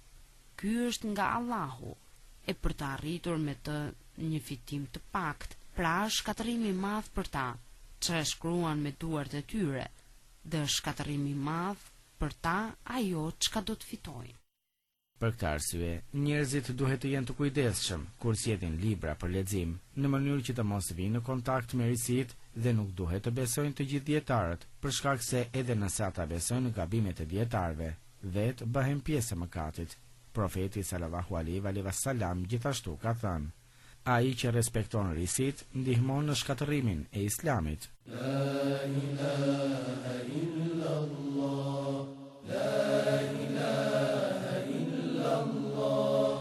ky është nga Allahu, e për të arritur me të një fitim të pakt. Pra është shkatërimi i madh për ta që e shkruan me duart e tyre, dhe është shkatërimi i madh për ta ajo çka do të fitojnë. Për këtë arsye, njerëzit duhet të jenë të kujdesshëm kur sjellim libra për lexim, në mënyrë që të mos vinë në kontakt me risit dhe nuk duhet të besojnë të gjithë dietarët, për shkak se edhe nëse ata besojnë në gabimet e dietarëve, vetë bëhen pjesë e mëkatit. Profeti sallallahu alaihi wasallam gjithashtu ka thënë: ai që respekton risit ndihmon në shkatërimin e Islamit. La ilaha illallah, la ilaha illallah.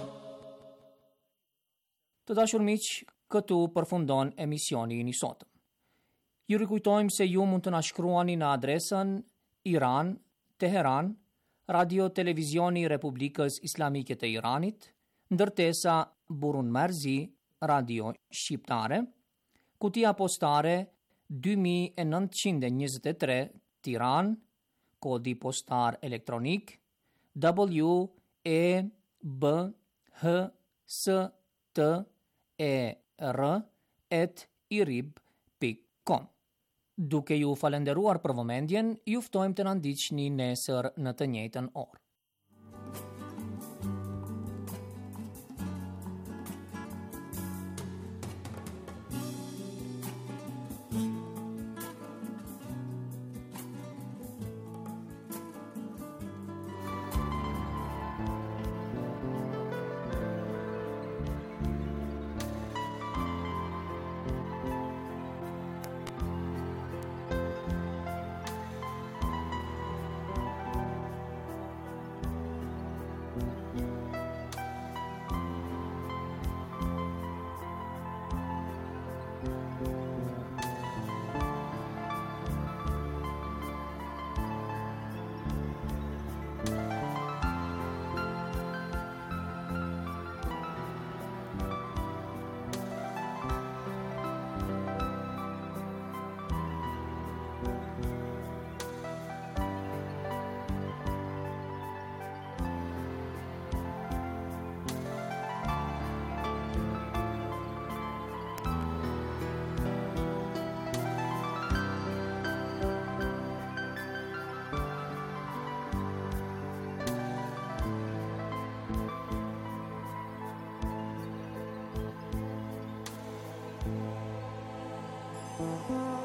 Të dashur miq, këtu përfundon emisioni i sot. Ju rikujtojmë se ju mund të na shkruani në adresën Iran, Teheran, Radio Televizioni Republikës Islamike të Iranit, ndërtesa Burun Marzi, Radio Shqiptare, kutia postare dy mijë e nëntëqind e njëzet e tre, Tiranë, kodi postar elektronik W E B H S T E R at irib pikë com. Duke ju falenderuar për vëmendjen, ju ftojmë të na ndiqni nesër në të njëjtën orë. Thank you.